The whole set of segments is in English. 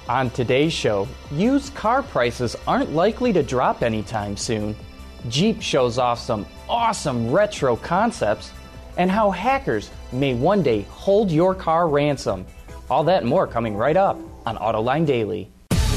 On today's show, used car prices aren't likely to drop anytime soon. Jeep shows off some awesome retro concepts, and how hackers may one day hold your car ransom. All that and more coming right up on Autoline Daily.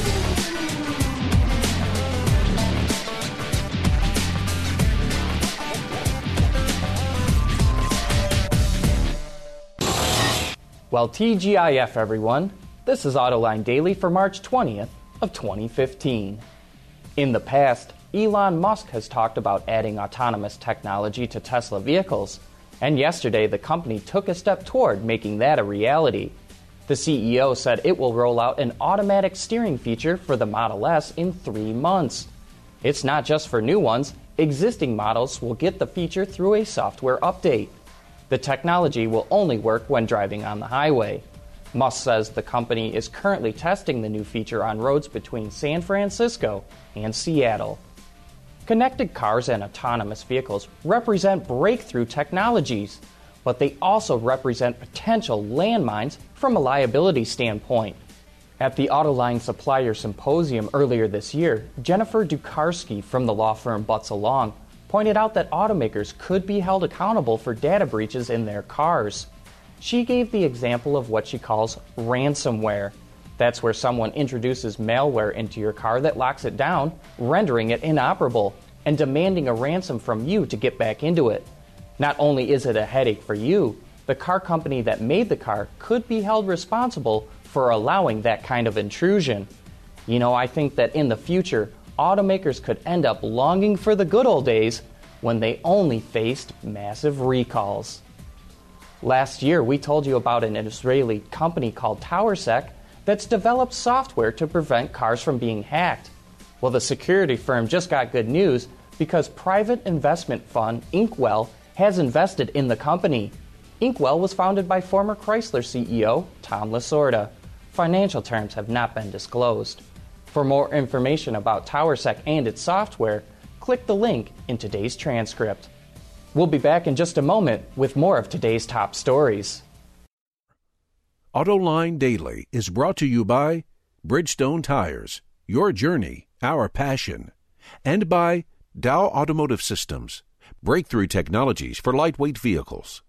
Well, TGIF everyone. This is Autoline Daily for March 20th of 2015. In the past, Elon Musk has talked about adding autonomous technology to Tesla vehicles, and yesterday the company took a step toward making that a reality. The CEO said it will roll out an automatic steering feature for the Model S in 3 months. It's not just for new ones, existing models will get the feature through a software update. The technology will only work when driving on the highway. Musk says the company is currently testing the new feature on roads between San Francisco and Seattle. Connected cars and autonomous vehicles represent breakthrough technologies, but they also represent potential landmines from a liability standpoint. At the Autoline Supplier Symposium earlier this year, Jennifer Dukarski from the law firm Butts Along pointed out that automakers could be held accountable for data breaches in their cars. She gave the example of what she calls ransomware. That's where someone introduces malware into your car that locks it down, rendering it inoperable, and demanding a ransom from you to get back into it. Not only is it a headache for you, the car company that made the car could be held responsible for allowing that kind of intrusion. I think that in the future, automakers could end up longing for the good old days when they only faced massive recalls. Last year, we told you about an Israeli company called TowerSec that's developed software to prevent cars from being hacked. Well, the security firm just got good news because private investment fund Inkwell has invested in the company. Inkwell was founded by former Chrysler CEO Tom Lasorda. Financial terms have not been disclosed. For more information about TowerSec and its software, click the link in today's transcript. We'll be back in just a moment with more of today's top stories. Autoline Daily is brought to you by Bridgestone Tires, your journey, our passion, and by Dow Automotive Systems, breakthrough technologies for lightweight vehicles.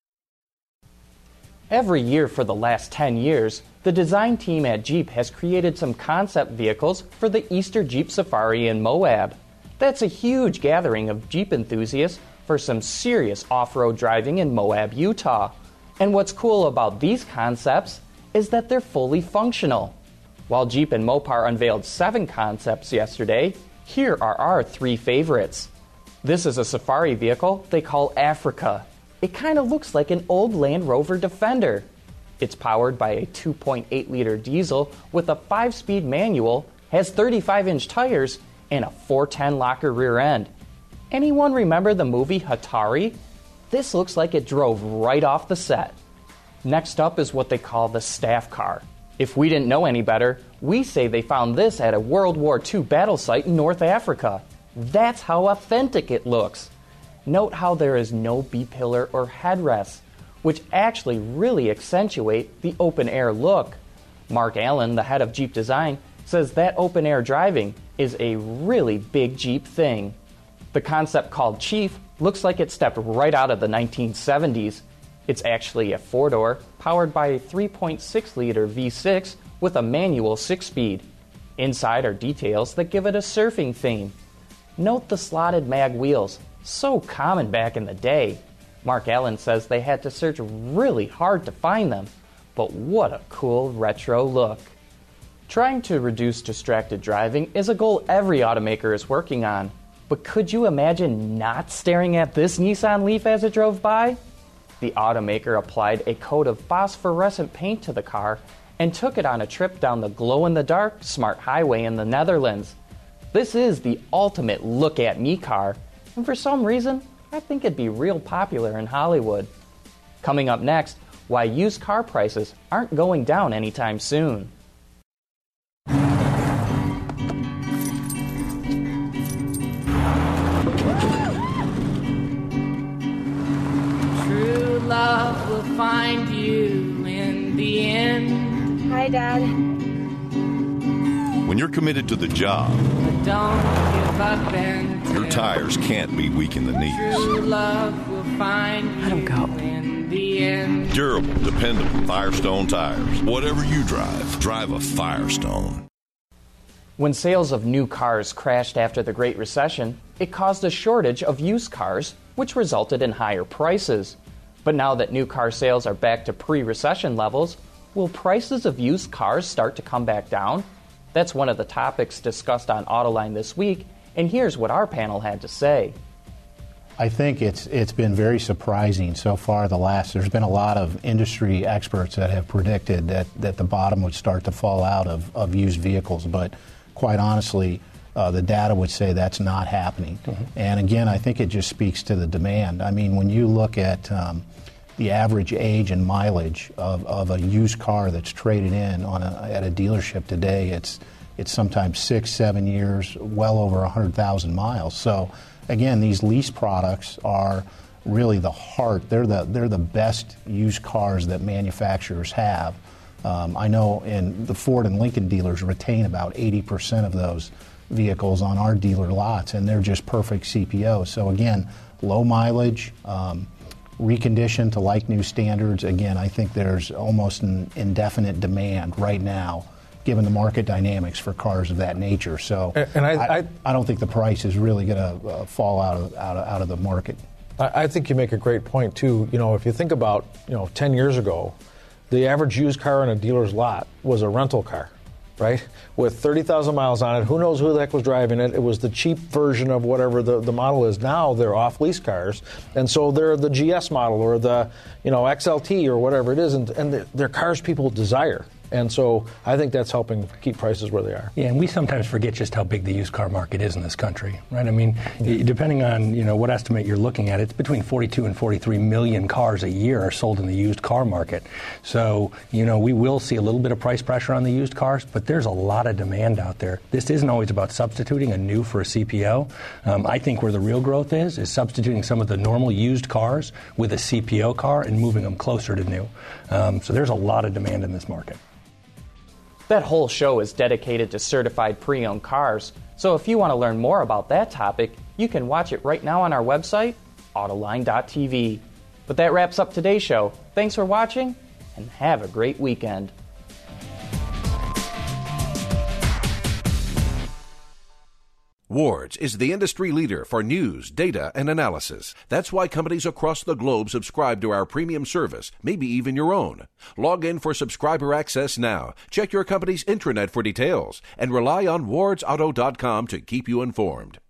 Every year for the last 10 years, the design team at Jeep has created some concept vehicles for the Easter Jeep Safari in Moab. That's a huge gathering of Jeep enthusiasts for some serious off-road driving in Moab, Utah. And what's cool about these concepts is that they're fully functional. While Jeep and Mopar unveiled 7 concepts yesterday, here are our 3 favorites. This is a safari vehicle they call Africa. It kind of looks like an old Land Rover Defender. It's powered by a 2.8-liter diesel with a 5-speed manual, has 35-inch tires, and a 410 locker rear end. Anyone remember the movie Hatari? This looks like it drove right off the set. Next up is what they call the staff car. If we didn't know any better, we say they found this at a World War II battle site in North Africa. That's how authentic it looks. Note how there is no B-pillar or headrest, which actually really accentuate the open-air look. Mark Allen, the head of Jeep Design, says that open-air driving is a really big Jeep thing. The concept called Chief looks like it stepped right out of the 1970s. It's actually a 4-door, powered by a 3.6-liter V6 with a manual 6-speed. Inside are details that give it a surfing theme. Note the slotted mag wheels, so common back in the day. Mark Allen says they had to search really hard to find them, but what a cool retro look. Trying to reduce distracted driving is a goal every automaker is working on. But could you imagine not staring at this Nissan Leaf as it drove by? The automaker applied a coat of phosphorescent paint to the car and took it on a trip down the glow-in-the-dark smart highway in the Netherlands. This is the ultimate look-at-me car, and for some reason, I think it'd be real popular in Hollywood. Coming up next, why used car prices aren't going down anytime soon. Love will find you in the end. Hi, Dad. When you're committed to the job, don't give up and your tires can't be weak in the knees. true love will find Let 'em go. in the end. Durable, dependable Firestone tires. Whatever you drive, drive a Firestone. When sales of new cars crashed after the Great Recession, it caused a shortage of used cars, which resulted in higher prices. But now that new car sales are back to pre-recession levels, will prices of used cars start to come back down? That's one of the topics discussed on Autoline this week, and here's what our panel had to say. I think it's been very surprising so far. There's been a lot of industry experts that have predicted that the bottom would start to fall out of used vehicles, but quite honestly, the data would say that's not happening. Mm-hmm. And again, I think it just speaks to the demand. I mean, when you look at the average age and mileage of a used car that's traded in at a dealership today, it's sometimes 6-7 years, well over 100,000 miles. So again, these lease products are really the heart. They're the best used cars that manufacturers have. I know in the Ford and Lincoln dealers retain about 80% of those vehicles on our dealer lots, and they're just perfect CPO. So again, low mileage, reconditioned to like new standards. Again, I think there's almost an indefinite demand right now, given the market dynamics for cars of that nature. So, and I don't think the price is really going to fall out of the market. I think you make a great point too. You know, if you think about 10 years ago, the average used car on a dealer's lot was a rental car, right? With 30,000 miles on it. Who knows who the heck was driving it? It was the cheap version of whatever the model is. Now they're off-lease cars, and so they're the GS model or the XLT or whatever it is, and they're cars people desire. And so I think that's helping keep prices where they are. Yeah, and we sometimes forget just how big the used car market is in this country, right? I mean, depending on what estimate you're looking at, it's between 42 and 43 million cars a year are sold in the used car market. So, we will see a little bit of price pressure on the used cars, but there's a lot of demand out there. This isn't always about substituting a new for a CPO. I think where the real growth is substituting some of the normal used cars with a CPO car and moving them closer to new. So there's a lot of demand in this market. That whole show is dedicated to certified pre-owned cars, so if you want to learn more about that topic, you can watch it right now on our website, Autoline.tv. But that wraps up today's show. Thanks for watching, and have a great weekend. Wards is the industry leader for news, data, and analysis. That's why companies across the globe subscribe to our premium service, maybe even your own. Log in for subscriber access now. Check your company's intranet for details, and rely on wardsauto.com to keep you informed.